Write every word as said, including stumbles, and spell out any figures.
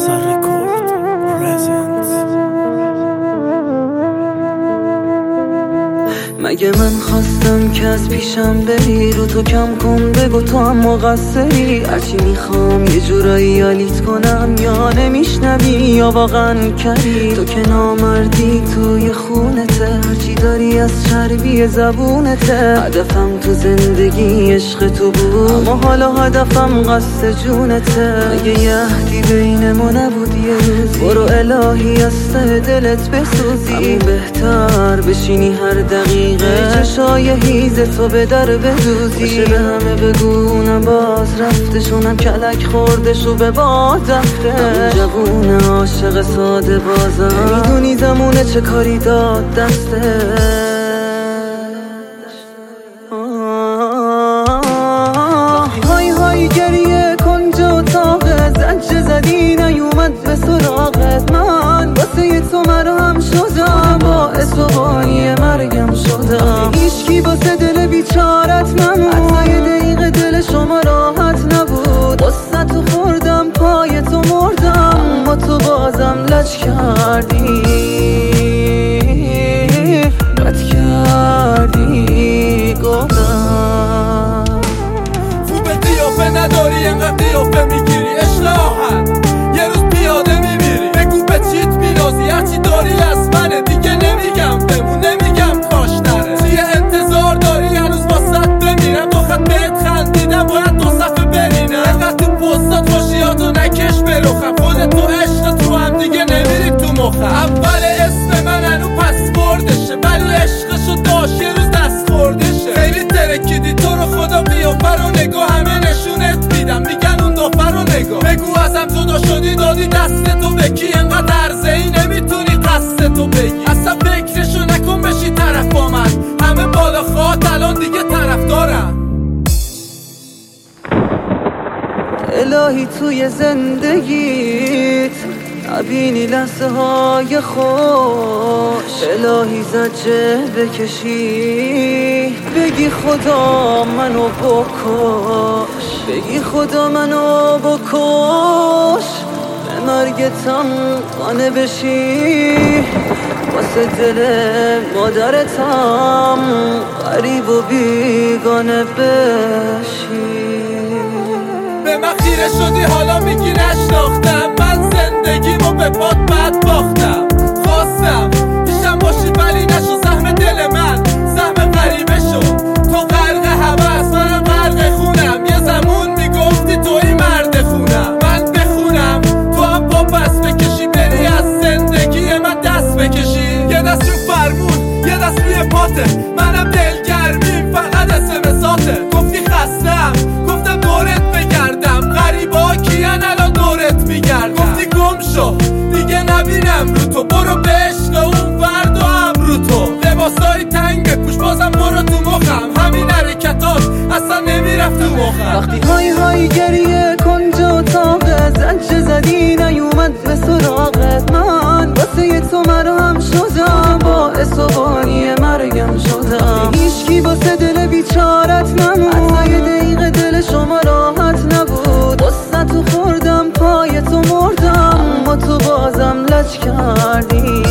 نظر رکورد پرزنت. مگه من خواستم که از پیشم بری، رو تو کم کن بگو تو هم مقصری. هرچی میخوام یه جورایی یالیت کنم، یا نمیشنوی یا واقعا کری. تو که نامردی توی خونته، هرچی داری از چربی زبونته. هدفم تو زندگی عشق تو بود، اما حالا هدفم قصد جونته. مگه یهدی بین ما نبود یه روزی، برو الهی از ته دلت بسوزی. همون بهتر بشینی هر دقیقه چشای هیز تو به در بدوزی. باشه به همه بگونم باز رفتشونم کلک خوردشو به باد رفته. همون جوون عاشق ساده بازم، میدونی زمونه چه کاری داد دسته. های های گریه کنج اتاقت، زنچه زدی نیومد به سراغت. من واسه تو مرهم شدم، باعث و بانی مرگم شدم. هیچکی واسه دل بیچارت نمود، حتی یه دقیقه دل شما راحت نبود. قصه تو خوردم پای تو مردم، اما تو بازم لج کردی، بد کردی. گفتم خوبه قیافه نداری انقدر قیافه میگیری، عشق آهن یه روز پیاده میمیری. بگو به چیت میرازی، هرچی داری از منه. دیگه نمیگم بمون، نمیگم کاش نره. توی انتظار داری هنوز واسط بمیرم، با خط بهت خندیدم باید دو صفحه برینم. انقدر تو پستات خوشیاتو نکش بروخم، خودت تو عشق تو هم دیگه نمیری تو مخم. اول اسم من هنو پسوردشه، ولی عشقشو داشت یه روز دست خوردشه. خیلی ترکیدی تو رو خدا، قیافه رو نگاه همه نشونت میدم، میگن اون دافر رو نگاه. بگو ازم جدا شدی دادی دست تو به کی، انقدر عرضه ای نمیتونی قصد تو بگی. اصلا فکرشو نکن بشی طرف با من، همه بالا خواه الان دیگه طرف دارم. الهی توی زندگیت نبینی لحظه های خوش. الهی زجه بکشی، بگی خدا منو بکش، بگی خدا منو بکش. به مرگتم قانه بشی، واسه دل مادرتم غریب و بیگانه بشی. به من خیره شدی حالا میگی نشناختم، من زندگیمو به پات بد باختم. خواستم پیشم باشی ولی نشو سهم دل من، سهم غریبه شد. تو غرق هوس منم غرق خونم، یه زمون میگفتی توی مرد خونم. من بخونم تو هم پا پس بکشی، بری از زندگی من دست بکشی. یه دست رو فرمون یه دست روی پاته، منم دلگرمیم فقط اسمساته. گفتی خستم گفتم دورت بگردم، غریبا کیان الان دورت میگردم. گفتی گم شو دیگه نبینم رو تو، برو به عشق اون فرد و هم رو تو. لباسای تنگ بپوش بازم برو تو مخم، همین حرکتات اصلا نمیرفت تو مخم. وقتی های های گریه کنج اتاقت، زنچه زدی نیومد به سراغت. من واسه تو مرهم شدم، باعث و بانی مرگم شدم. هیچکی واسه دل بیچارت نمود، حتی یه دقیقه دل شما راحت نبود. قصه تو خوردم پای تو مردم، اما تو بازم لج کردی.